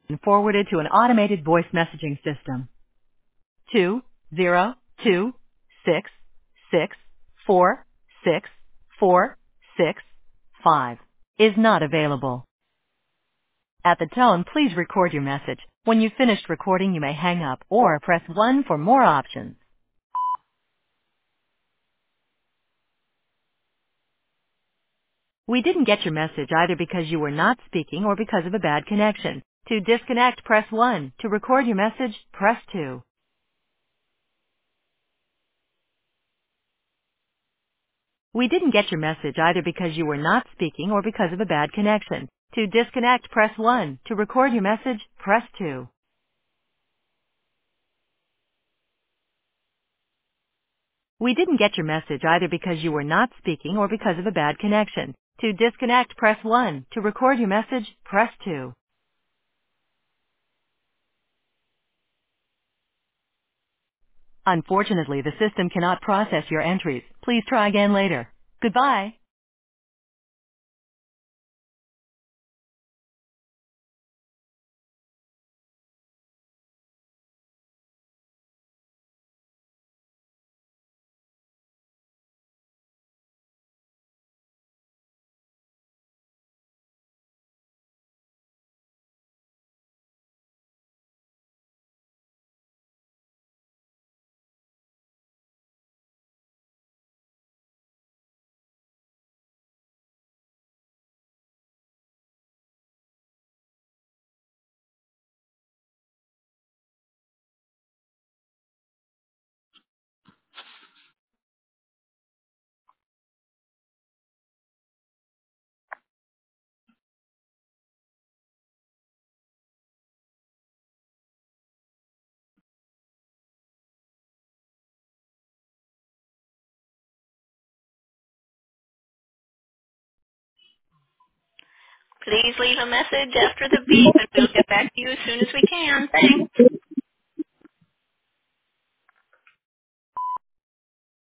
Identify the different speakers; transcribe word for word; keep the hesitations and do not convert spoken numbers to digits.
Speaker 1: and forwarded to an automated voice messaging system. Two zero two six six four six four six five is not available. At the tone, please record your message. When you've finished recording, you may hang up or press one for more options. We didn't get your message either because you were not speaking or because of a bad connection. To disconnect, press one. To record your message, press two. We didn't get your message either because you were not speaking or because of a bad connection. To disconnect, press one. To record your message, press two. We didn't get your message either because you were not speaking or because of a bad connection. To disconnect, press one. To record your message, press two. Unfortunately, the system cannot process your entries. Please try again later. Goodbye.
Speaker 2: Please leave a message after the beep, and we'll get back to you as soon as we can. Thanks.